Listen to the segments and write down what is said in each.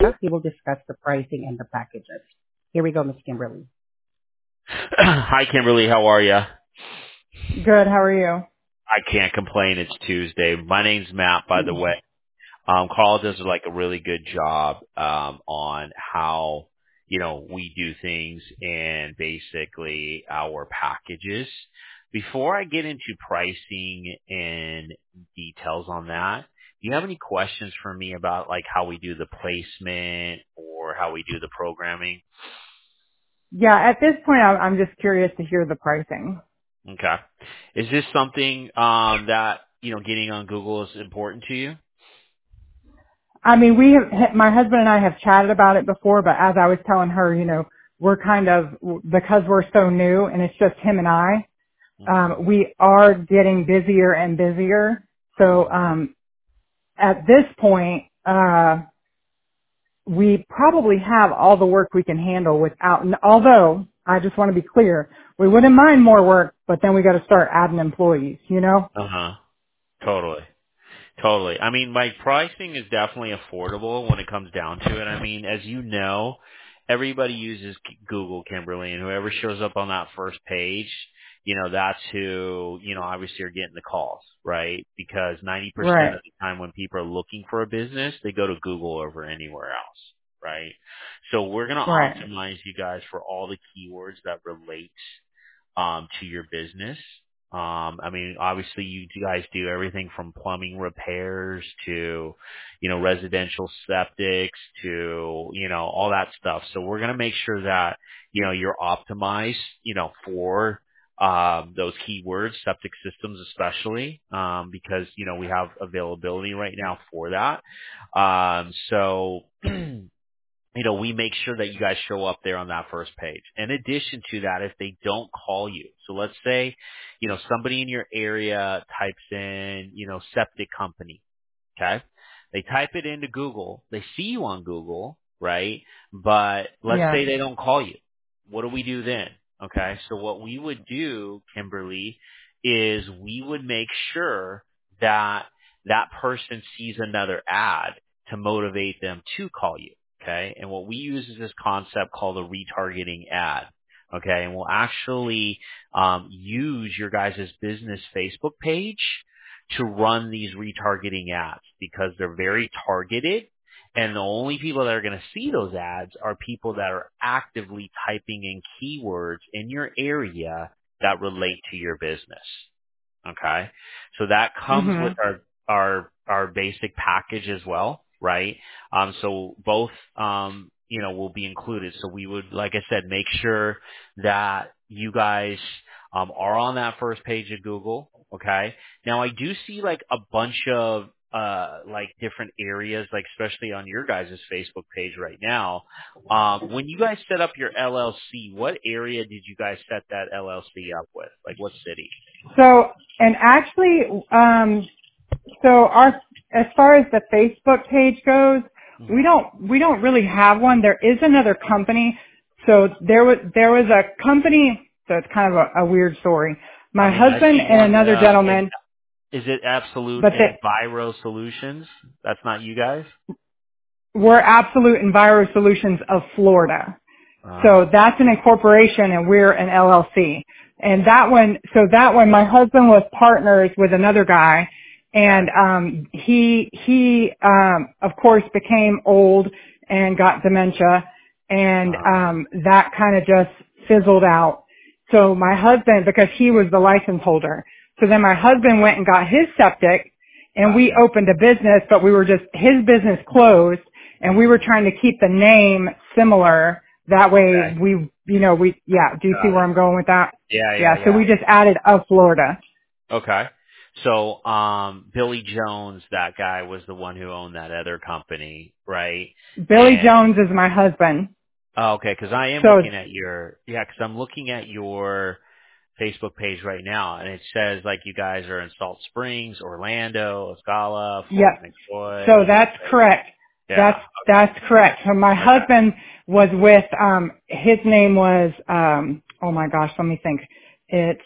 He will discuss the pricing and the packages. Here we go, Ms. Kimberly. Hi, Kimberly. How are you? Good. How are you? I can't complain. It's Tuesday. My name's Matt, by the way. Carl does like a really good job on how we do things and basically our packages. Before I get into pricing and details on that, do you have any questions for me about like how we do the placement or how we do the programming? Yeah. At this point, I'm just curious to hear the pricing. Okay. Is this something that getting on Google is important to you? I mean, my husband and I have chatted about it before, but as I was telling her, we're kind of, because we're so new and it's just him and I, Hmm. we are getting busier and busier. So, at this point, we probably have all the work we can handle without, although I just want to be clear, we wouldn't mind more work, but then we got to start adding employees, Uh-huh. Totally. Totally. I mean, my pricing is definitely affordable when it comes down to it. I mean, as you know, everybody uses Google, Kimberly, and whoever shows up on that first page, that's who, obviously are getting the calls, right? Because 90% Right, of the time when people are looking for a business, they go to Google over anywhere else, right? So we're going to right. optimize you guys for all the keywords that relate to your business. I mean, obviously you guys do everything from plumbing repairs to, residential septics to, all that stuff. So we're going to make sure that, you're optimized, for, those keywords, septic systems especially, because, we have availability right now for that. So, we make sure that you guys show up there on that first page. In addition to that, if they don't call you, so let's say, somebody in your area types in, septic company, okay? They type it into Google. They see you on Google, right? But let's Yeah. say they don't call you. What do we do then? Okay, so what we would do, Kimberly, is we would make sure that that person sees another ad to motivate them to call you. Okay. And what we use is this concept called a retargeting ad. Okay. And we'll actually, use your guys' business Facebook page to run these retargeting ads because they're very targeted. And the only people that are going to see those ads are people that are actively typing in keywords in your area that relate to your business. Okay. So that comes with Mhm. our basic package as well, right? So both, will be included. So we would, like I said, make sure that you guys, are on that first page of Google. Okay. Now I do see like a bunch of, like different areas, like especially on your guys' Facebook page right now. When you guys set up your LLC, what area did you guys set that LLC up with? Like what city? So, and actually, as far as the Facebook page goes, Mhm. we don't really have one. There is another company. So there was a company, so it's kind of a weird story. I My mean, I husband see and one. another And gentleman, is it Absolute but Enviro Solutions? That's not you guys. we're Absolute Enviro Solutions of Florida. So Oh, that's an incorporation and we're an LLC. And that one, my husband was partners with another guy okay. and, of course became old and got dementia and, that kind of just fizzled out. So my husband, because he was the license holder, so then my husband went and got his septic and we Gotcha. opened a business, but his business closed and we were Hmm. trying to keep the name similar. That way Okay. do you see Got where it. I'm going with that? Yeah, yeah, Yeah, so yeah. we just added of Florida. Okay. So, Billy Jones, that guy was the one who owned that other company, right? Billy And Jones is my husband. oh, okay, because I am So, looking at because I'm looking at your Facebook page right now, and it says like you guys are in Salt Springs, Orlando, Ocala, Fort yeah, so McCoy. that's correct. Yeah. That's correct. So my Okay. husband was with, his name was, oh my gosh, let me think. It's,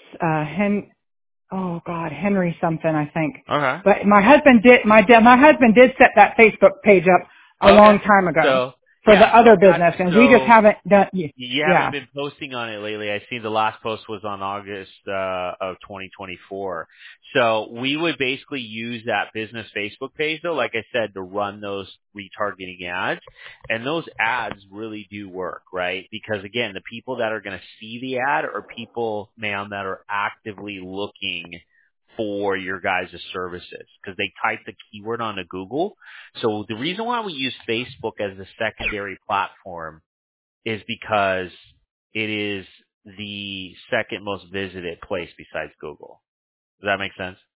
Henry something, I think. Okay. But my husband did set that Facebook page up a long time ago for the other business, and we just haven't done. You haven't been posting on it lately. I see the last post was on August of 2024. So we would basically use that business Facebook page, though, like I said, to run those retargeting ads. And those ads really do work, right? Because again, the people that are going to see the ad are people, ma'am, that are actively looking for your guys' services because they type the keyword onto Google. So the reason why we use Facebook as a secondary platform is because it is the second most visited place besides Google. Does that make sense?